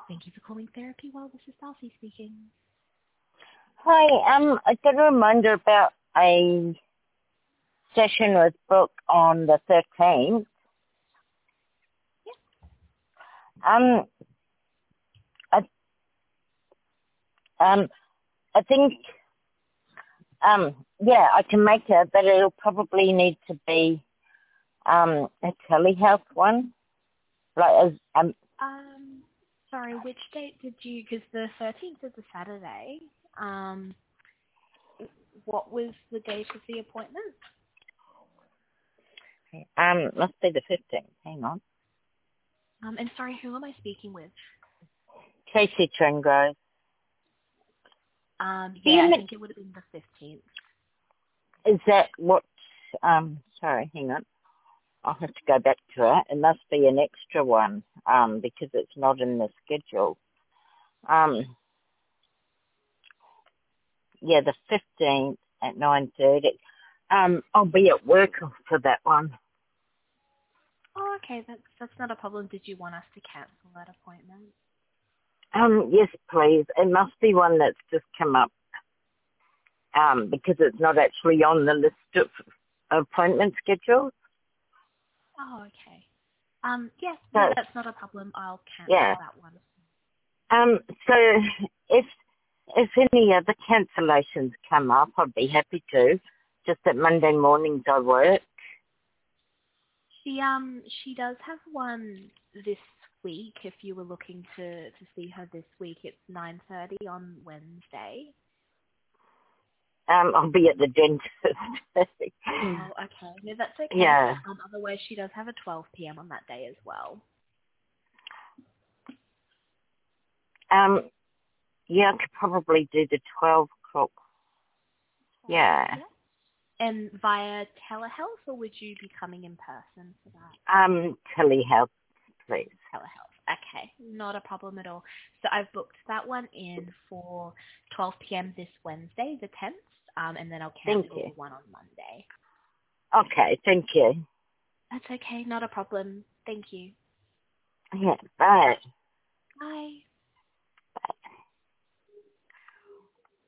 Thank you for calling Therapy Well. This is Darcy speaking. Hi, I got a reminder about a session with Brooke on the 13th. Um, I, I think, I can make it, but it'll probably need to be, a telehealth one. Like, Sorry, which date did you, because the 13th is a Saturday. What was the date of the appointment? must be the 15th. Hang on. And sorry, who am I speaking with? Casey Trengrove. I think it would have been the 15th. Is that what, sorry, hang on. I'll have to go back to it. It must be an extra one, because it's not in the schedule. The 15th at 9:30. I'll be at work for that one. Oh, okay, that's not a problem. Did you want us to cancel that appointment? Yes, please. It must be one that's just come up, because it's not actually on the list of appointment schedules. Oh, okay. Yes, no, that's not a problem. I'll cancel that one. So if any other cancellations come up, I'd be happy to. Just that Monday mornings I work. She does have one this week. If you were looking to see her this week, it's 9:30 on Wednesday. I'll be at the dentist. Oh, okay. No, that's okay. Yeah. Otherwise, she does have a 12 p.m. on that day as well. I could probably do the 12 o'clock. Yeah. And via telehealth, or would you be coming in person for that? Telehealth, please. Telehealth. Okay, not a problem at all. So I've booked that one in for 12 p.m. this Wednesday, the 10th, and then I'll cancel the one on Monday. Okay, thank you. That's okay, not a problem. Thank you. Yeah, bye. Bye.